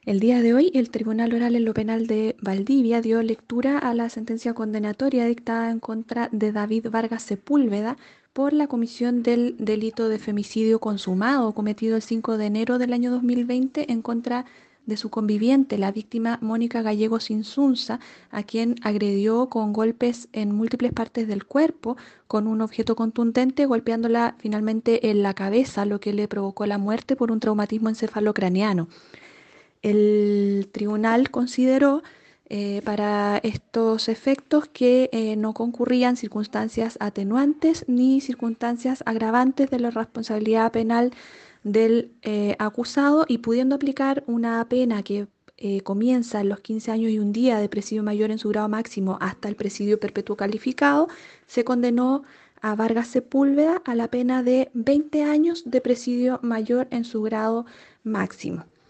El día de hoy, el Tribunal Oral en lo Penal de Valdivia dio lectura a la sentencia condenatoria dictada en contra de David Vargas Sepúlveda por la comisión del delito de femicidio consumado cometido el 5 de enero del año 2020 en contra de su conviviente, la víctima Mónica Gallegos Insunza, a quien agredió con golpes en múltiples partes del cuerpo con un objeto contundente, golpeándola finalmente en la cabeza, lo que le provocó la muerte por un traumatismo encefalocraneano. El tribunal consideró para estos efectos que no concurrían circunstancias atenuantes ni circunstancias agravantes de la responsabilidad penal del acusado y pudiendo aplicar una pena que comienza en los 15 años y un día de presidio mayor en su grado máximo hasta el presidio perpetuo calificado, se condenó a Vargas Sepúlveda a la pena de 20 años de presidio mayor en su grado máximo.